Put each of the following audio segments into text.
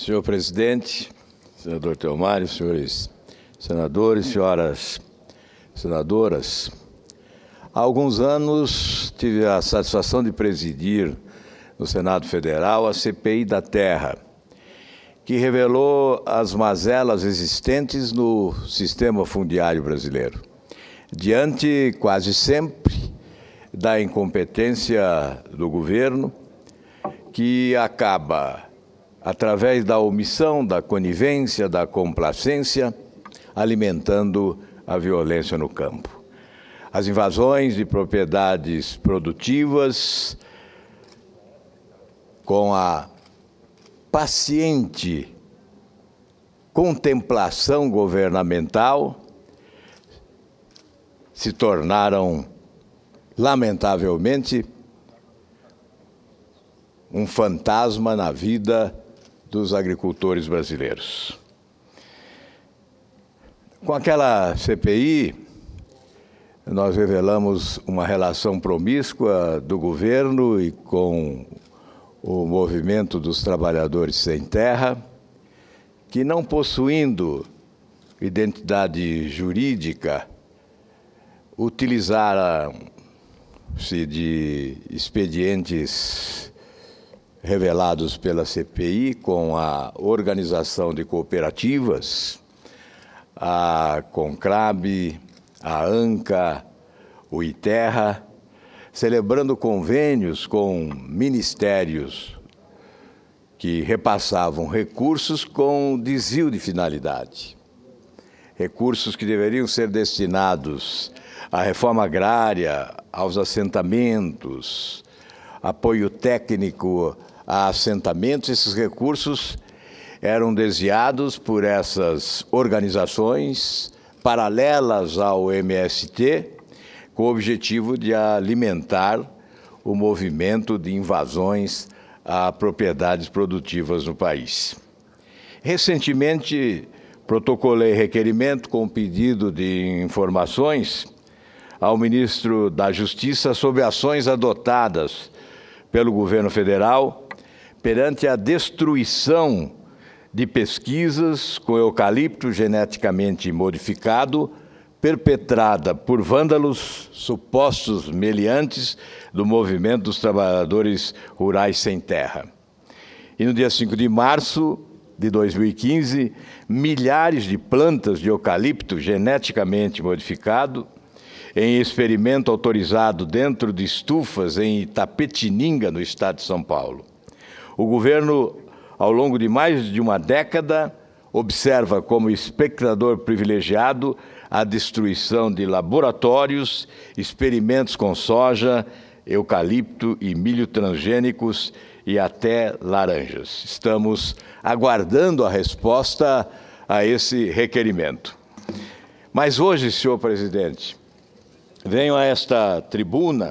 Senhor presidente, senador Theomário, senhores senadores, senhoras senadoras, há alguns anos tive a satisfação de presidir no Senado Federal a CPI da Terra, que revelou as mazelas existentes no sistema fundiário brasileiro, diante quase sempre da incompetência do governo, que acaba, através da omissão, da conivência, da complacência, alimentando a violência no campo. As invasões de propriedades produtivas, com a paciente contemplação governamental, se tornaram, lamentavelmente, um fantasma na vida dos agricultores brasileiros. Com aquela CPI, nós revelamos uma relação promíscua do governo e com o movimento dos trabalhadores sem terra, que, não possuindo identidade jurídica, utilizaram-se de expedientes revelados pela CPI com a organização de cooperativas, a Concrab, a ANCA, o ITERRA, celebrando convênios com ministérios que repassavam recursos com desvio de finalidade. Recursos que deveriam ser destinados à reforma agrária, aos assentamentos, apoio técnico a assentamentos. Esses recursos eram desviados por essas organizações paralelas ao MST, com o objetivo de alimentar o movimento de invasões a propriedades produtivas no país. Recentemente, protocolei requerimento com pedido de informações ao ministro da Justiça sobre ações adotadas pelo governo federal perante a destruição de pesquisas com eucalipto geneticamente modificado, perpetrada por vândalos supostos meliantes do movimento dos trabalhadores rurais sem terra. E no dia 5 de março de 2015, milhares de plantas de eucalipto geneticamente modificado, em experimento autorizado dentro de estufas em Itapetininga, no estado de São Paulo. O governo, ao longo de mais de uma década, observa como espectador privilegiado a destruição de laboratórios, experimentos com soja, eucalipto e milho transgênicos e até laranjas. Estamos aguardando a resposta a esse requerimento. Mas hoje, senhor presidente, venho a esta tribuna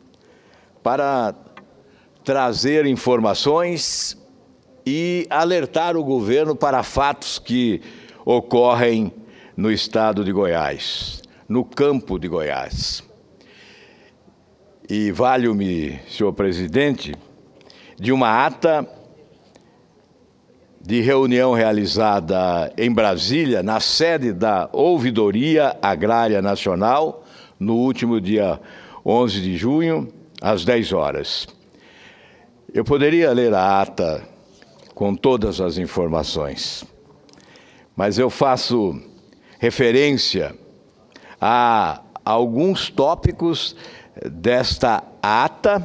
para trazer informações e alertar o governo para fatos que ocorrem no estado de Goiás, no campo de Goiás. E valho-me, senhor presidente, de uma ata de reunião realizada em Brasília, na sede da Ouvidoria Agrária Nacional, no último dia 11 de junho, às 10 horas. Eu poderia ler a ata com todas as informações, mas eu faço referência a alguns tópicos desta ata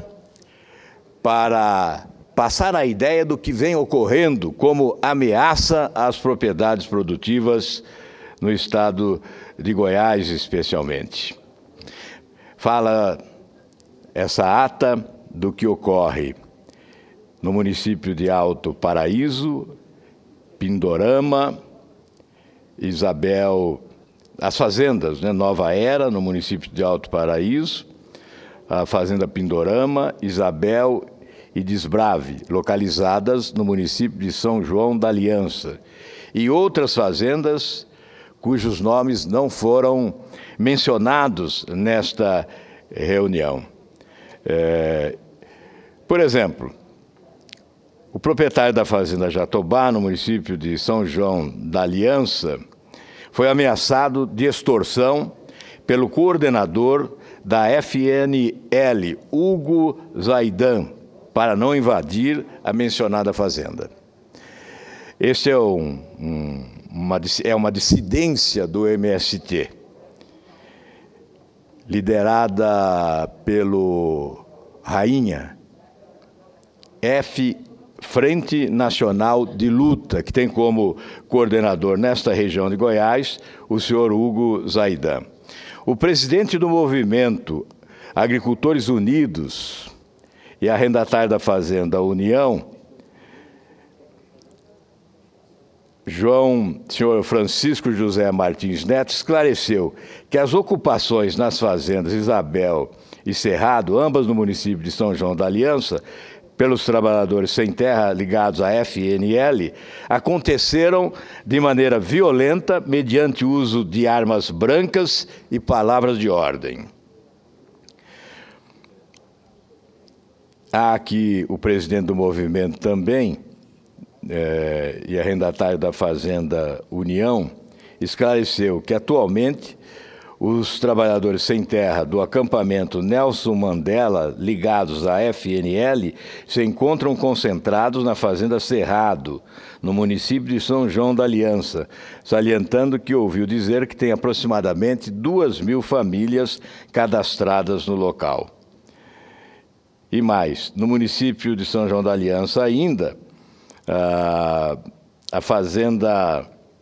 para passar a ideia do que vem ocorrendo como ameaça às propriedades produtivas no estado de Goiás, especialmente. Fala essa ata do que ocorre no município de Alto Paraíso, Pindorama, Isabel, as fazendas, Nova Era, no município de Alto Paraíso, a fazenda Pindorama, Isabel e Desbrave, localizadas no município de São João da Aliança, e outras fazendas cujos nomes não foram mencionados nesta reunião. Por exemplo, O proprietário da fazenda Jatobá, no município de São João da Aliança, foi ameaçado de extorsão pelo coordenador da FNL, Hugo Zaidan, para não invadir a mencionada fazenda. Esse é uma dissidência do MST, liderada pelo Rainha, Frente Nacional de Luta, que tem como coordenador nesta região de Goiás o senhor Hugo Zaidan. O presidente do movimento Agricultores Unidos e arrendatário da Fazenda União, senhor Francisco José Martins Neto, esclareceu que as ocupações nas fazendas Isabel e Cerrado, ambas no município de São João da Aliança, pelos trabalhadores sem terra ligados à FNL, aconteceram de maneira violenta, mediante o uso de armas brancas e palavras de ordem. Há aqui o presidente do movimento também, e arrendatário da Fazenda União, esclareceu que atualmente os trabalhadores sem terra do acampamento Nelson Mandela, ligados à FNL, se encontram concentrados na Fazenda Cerrado, no município de São João da Aliança, salientando que ouviu dizer que tem aproximadamente 2.000 famílias cadastradas no local. E mais, no município de São João da Aliança ainda, a Fazenda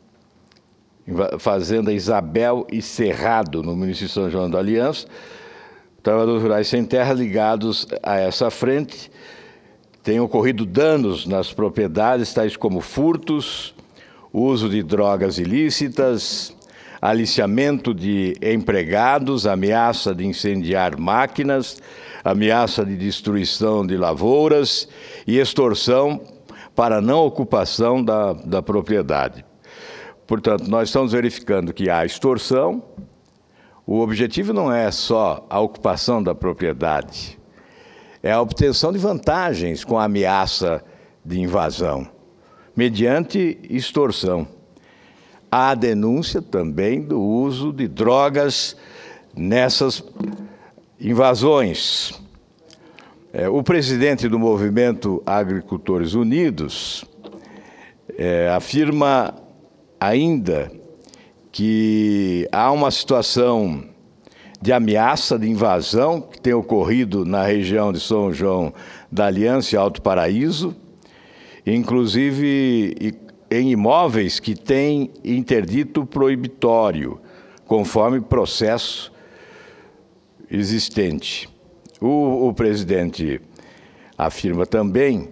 Isabel e Cerrado, no município de São João da Aliança, trabalhadores rurais sem terra ligados a essa frente, têm ocorrido danos nas propriedades, tais como furtos, uso de drogas ilícitas, aliciamento de empregados, ameaça de incendiar máquinas, ameaça de destruição de lavouras e extorsão para não ocupação da propriedade. Portanto, nós estamos verificando que há extorsão. O objetivo não é só a ocupação da propriedade, é a obtenção de vantagens com a ameaça de invasão, mediante extorsão. Há a denúncia também do uso de drogas nessas invasões. O presidente do Movimento Agricultores Unidos afirma ainda que há uma situação de ameaça de invasão que tem ocorrido na região de São João da Aliança e Alto Paraíso, inclusive em imóveis que têm interdito proibitório, conforme processo existente. O presidente afirma também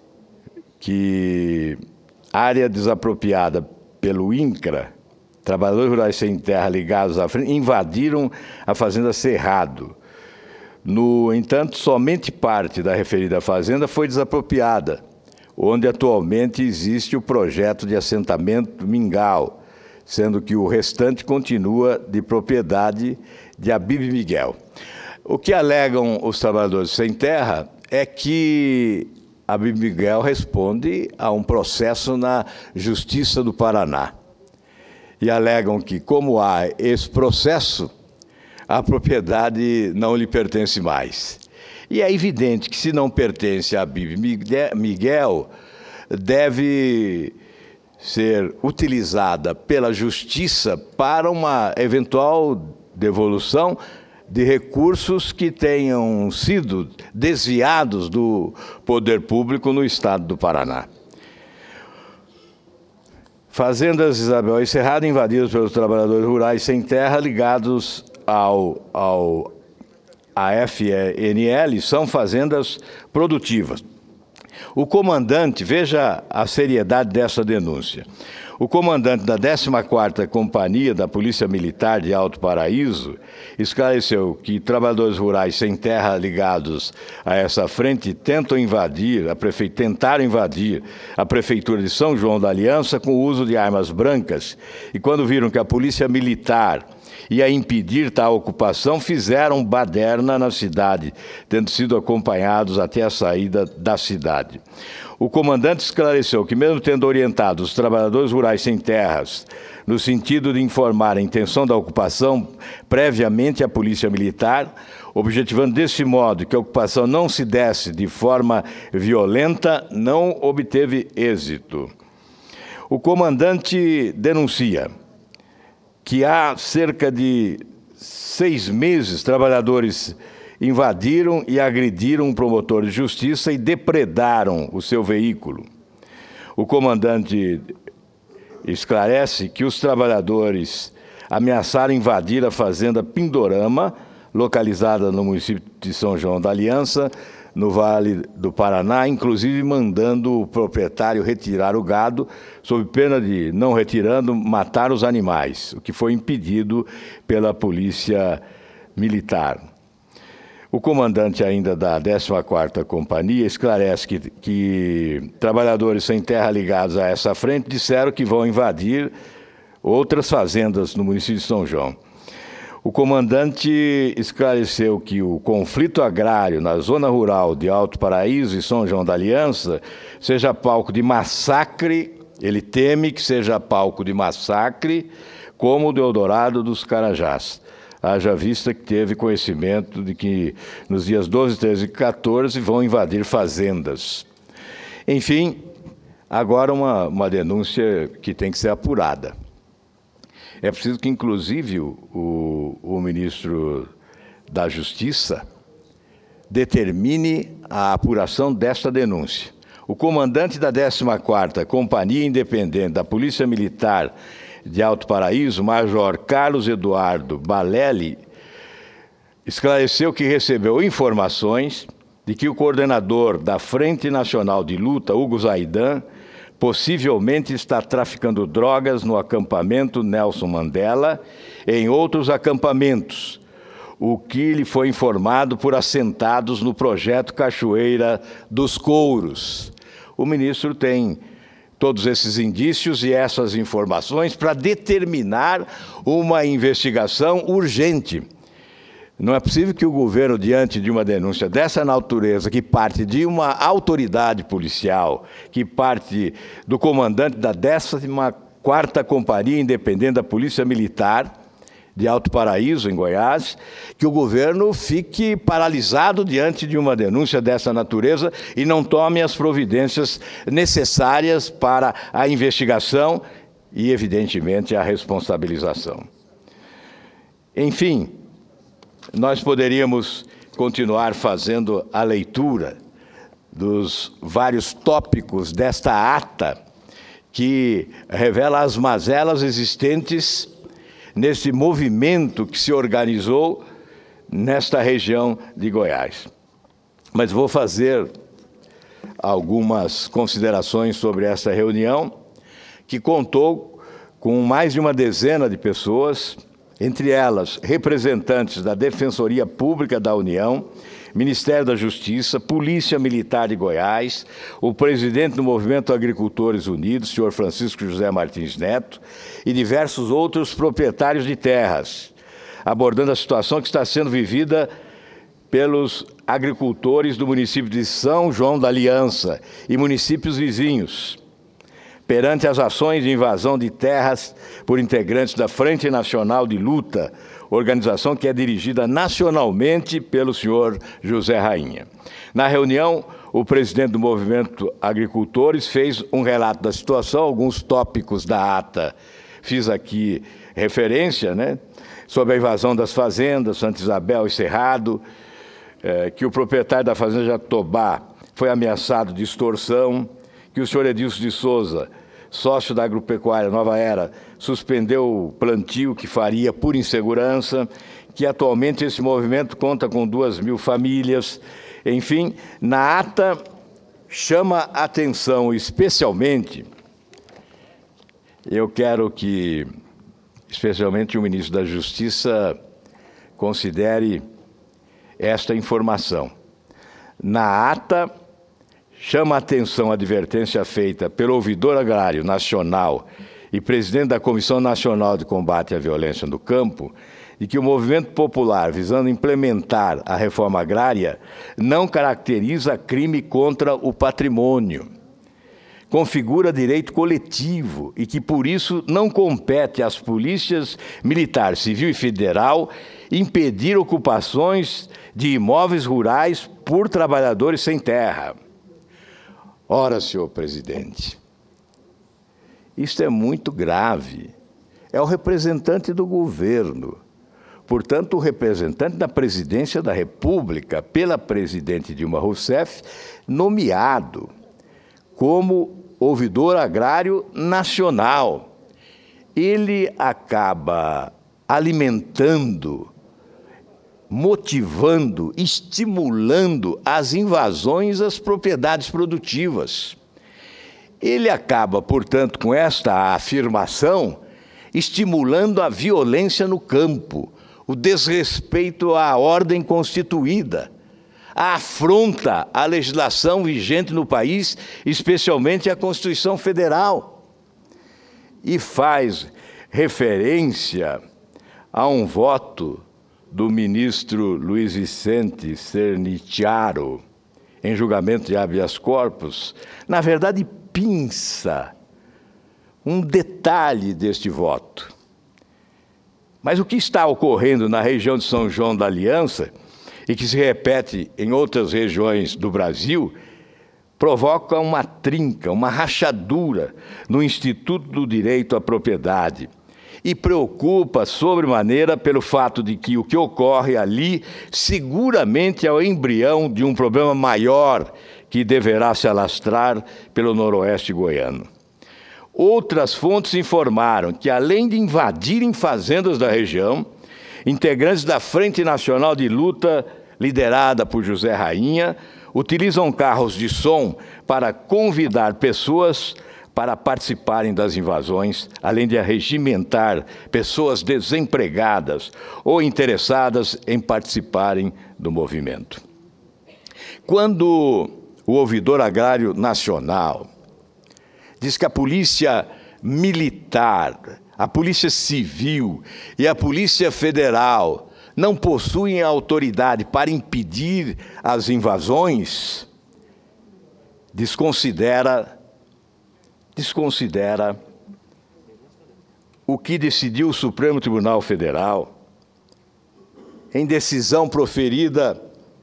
que área desapropriada pelo INCRA, trabalhadores rurais sem terra ligados à frente, invadiram a Fazenda Cerrado. No entanto, somente parte da referida fazenda foi desapropriada, onde atualmente existe o projeto de assentamento Mingau, sendo que o restante continua de propriedade de Abílio Miguel. O que alegam os trabalhadores sem terra é que Abílio Miguel responde a um processo na Justiça do Paraná. E alegam que, como há esse processo, a propriedade não lhe pertence mais. E é evidente que, se não pertence a Abílio Miguel, deve ser utilizada pela Justiça para uma eventual devolução de recursos que tenham sido desviados do poder público no estado do Paraná. Fazendas Isabel e Cerrado invadidas pelos trabalhadores rurais sem terra ligados à FNL são fazendas produtivas. O comandante, veja a seriedade dessa denúncia, o comandante da 14ª Companhia da Polícia Militar de Alto Paraíso esclareceu que trabalhadores rurais sem terra ligados a essa frente tentaram invadir a Prefeitura de São João da Aliança com o uso de armas brancas, e quando viram que a Polícia Militar e a impedir tal ocupação, fizeram baderna na cidade, tendo sido acompanhados até a saída da cidade. O comandante esclareceu que, mesmo tendo orientado os trabalhadores rurais sem terras, no sentido de informar a intenção da ocupação previamente à Polícia Militar, objetivando desse modo que a ocupação não se desse de forma violenta, não obteve êxito. O comandante denuncia que há cerca de 6 meses trabalhadores invadiram e agrediram um promotor de justiça e depredaram o seu veículo. O comandante esclarece que os trabalhadores ameaçaram invadir a fazenda Pindorama, localizada no município de São João da Aliança, no Vale do Paraná, inclusive mandando o proprietário retirar o gado, sob pena de, não retirando, matar os animais, o que foi impedido pela Polícia Militar. O comandante ainda da 14ª Companhia esclarece que trabalhadores sem terra ligados a essa frente disseram que vão invadir outras fazendas no município de São João. O comandante esclareceu que o conflito agrário na zona rural de Alto Paraíso e São João da Aliança seja palco de massacre, ele teme que seja palco de massacre, como o do Eldorado dos Carajás. Haja vista que teve conhecimento de que nos dias 12, 13 e 14 vão invadir fazendas. Enfim, agora uma denúncia que tem que ser apurada. É preciso que, inclusive, o ministro da Justiça determine a apuração desta denúncia. O comandante da 14ª Companhia Independente da Polícia Militar de Alto Paraíso, Major Carlos Eduardo Balelli, esclareceu que recebeu informações de que o coordenador da Frente Nacional de Luta, Hugo Zaidan, possivelmente está traficando drogas no acampamento Nelson Mandela e em outros acampamentos, o que lhe foi informado por assentados no projeto Cachoeira dos Couros. O ministro tem todos esses indícios e essas informações para determinar uma investigação urgente. Não é possível que o governo, diante de uma denúncia dessa natureza, que parte de uma autoridade policial, que parte do comandante da 14ª Companhia Independente da Polícia Militar de Alto Paraíso, em Goiás, que o governo fique paralisado diante de uma denúncia dessa natureza e não tome as providências necessárias para a investigação e, evidentemente, a responsabilização. Enfim, nós poderíamos continuar fazendo a leitura dos vários tópicos desta ata que revela as mazelas existentes nesse movimento que se organizou nesta região de Goiás. Mas vou fazer algumas considerações sobre essa reunião, que contou com mais de uma dezena de pessoas, entre elas representantes da Defensoria Pública da União, Ministério da Justiça, Polícia Militar de Goiás, o presidente do Movimento Agricultores Unidos, senhor Francisco José Martins Neto, e diversos outros proprietários de terras, abordando a situação que está sendo vivida pelos agricultores do município de São João da Aliança e municípios vizinhos, perante as ações de invasão de terras por integrantes da Frente Nacional de Luta, organização que é dirigida nacionalmente pelo senhor José Rainha. Na reunião, o presidente do Movimento Agricultores fez um relato da situação, alguns tópicos da ata fiz aqui referência, sobre a invasão das fazendas, Santa Isabel e Cerrado, que o proprietário da fazenda Jatobá foi ameaçado de extorsão, que o senhor Edilson de Souza, sócio da Agropecuária Nova Era, suspendeu o plantio que faria por insegurança, que atualmente esse movimento conta com 2.000 famílias. Enfim, na ata chama atenção especialmente, eu quero que, especialmente o ministro da Justiça, considere esta informação. Na ata, chama a atenção a advertência feita pelo ouvidor agrário nacional e presidente da Comissão Nacional de Combate à Violência no Campo, de que o movimento popular visando implementar a reforma agrária não caracteriza crime contra o patrimônio, configura direito coletivo e que, por isso, não compete às polícias militar, civil e federal impedir ocupações de imóveis rurais por trabalhadores sem terra. Ora, senhor presidente, isto é muito grave. É o representante do governo, portanto, o representante da presidência da República, pela presidente Dilma Rousseff, nomeado como ouvidor agrário nacional. Ele acaba alimentando, motivando, estimulando as invasões às propriedades produtivas. Ele acaba, portanto, com esta afirmação, estimulando a violência no campo, o desrespeito à ordem constituída, a afronta à legislação vigente no país, especialmente à Constituição Federal, e faz referência a um voto do ministro Luiz Vicente Sernicharo, em julgamento de habeas corpus, na verdade, pinça um detalhe deste voto. Mas o que está ocorrendo na região de São João da Aliança, e que se repete em outras regiões do Brasil, provoca uma trinca, uma rachadura no Instituto do Direito à Propriedade e preocupa sobremaneira pelo fato de que o que ocorre ali seguramente é o embrião de um problema maior que deverá se alastrar pelo noroeste goiano. Outras fontes informaram que, além de invadirem fazendas da região, integrantes da Frente Nacional de Luta, liderada por José Rainha, utilizam carros de som para convidar pessoas para participarem das invasões, além de arregimentar pessoas desempregadas ou interessadas em participarem do movimento. Quando o ouvidor agrário nacional diz que a polícia militar, a polícia civil e a polícia federal não possuem autoridade para impedir as invasões, desconsidera o que decidiu o Supremo Tribunal Federal em decisão proferida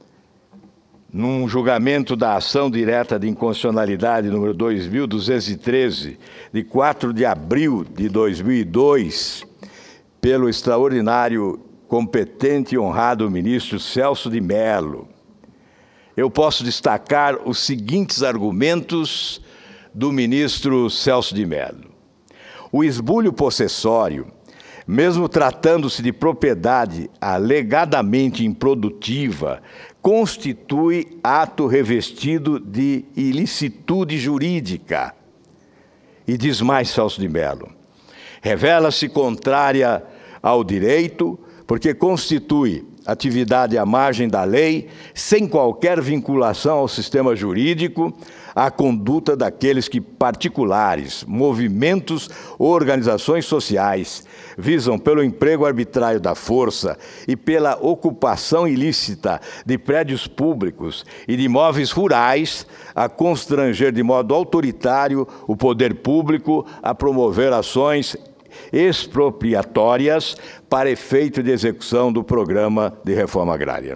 num julgamento da ação direta de inconstitucionalidade número 2.213, de 4 de abril de 2002, pelo extraordinário, competente e honrado ministro Celso de Mello. Eu posso destacar os seguintes argumentos do ministro Celso de Mello. O esbulho possessório, mesmo tratando-se de propriedade alegadamente improdutiva, constitui ato revestido de ilicitude jurídica. E diz mais Celso de Mello: revela-se contrária ao direito, porque constitui atividade à margem da lei, sem qualquer vinculação ao sistema jurídico, a conduta daqueles que particulares, movimentos ou organizações sociais visam pelo emprego arbitrário da força e pela ocupação ilícita de prédios públicos e de imóveis rurais a constranger de modo autoritário o poder público a promover ações expropriatórias para efeito de execução do programa de reforma agrária.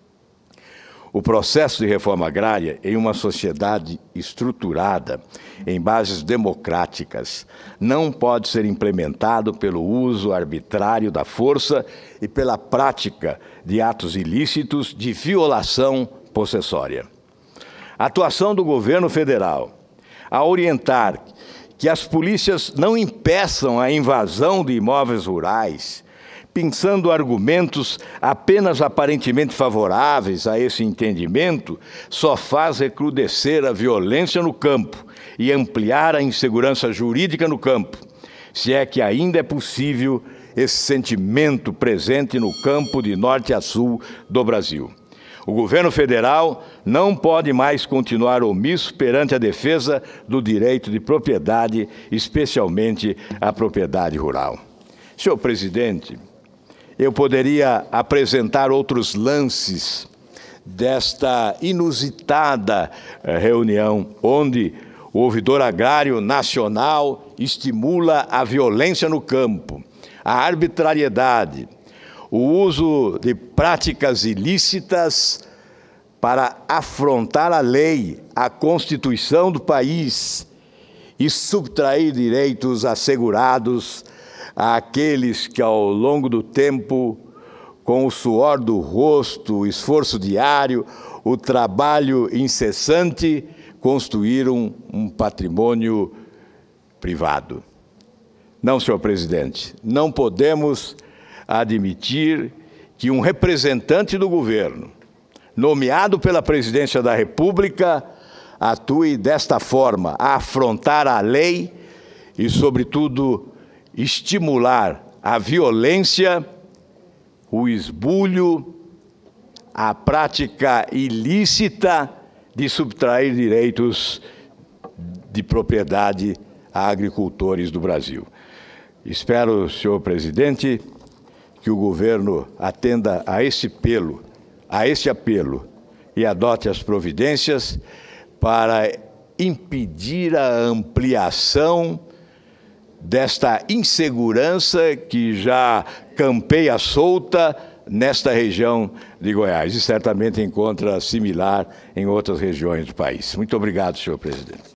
O processo de reforma agrária em uma sociedade estruturada em bases democráticas não pode ser implementado pelo uso arbitrário da força e pela prática de atos ilícitos de violação possessória. A atuação do governo federal a orientar que as polícias não impeçam a invasão de imóveis rurais, pensando argumentos apenas aparentemente favoráveis a esse entendimento, só faz recrudescer a violência no campo e ampliar a insegurança jurídica no campo, se é que ainda é possível esse sentimento presente no campo de norte a sul do Brasil. O governo federal não pode mais continuar omisso perante a defesa do direito de propriedade, especialmente a propriedade rural. Senhor presidente, eu poderia apresentar outros lances desta inusitada reunião, onde o ouvidor agrário nacional estimula a violência no campo, a arbitrariedade, o uso de práticas ilícitas para afrontar a lei, a Constituição do país e subtrair direitos assegurados àqueles que, ao longo do tempo, com o suor do rosto, o esforço diário, o trabalho incessante, construíram um patrimônio privado. Não, senhor presidente, não podemos admitir que um representante do governo, nomeado pela presidência da República, atue desta forma, a afrontar a lei e, sobretudo, estimular a violência, o esbulho, a prática ilícita de subtrair direitos de propriedade a agricultores do Brasil. Espero, senhor presidente, que o governo atenda a esse apelo e adote as providências para impedir a ampliação desta insegurança que já campeia solta nesta região de Goiás e certamente encontra similar em outras regiões do país. Muito obrigado, senhor presidente.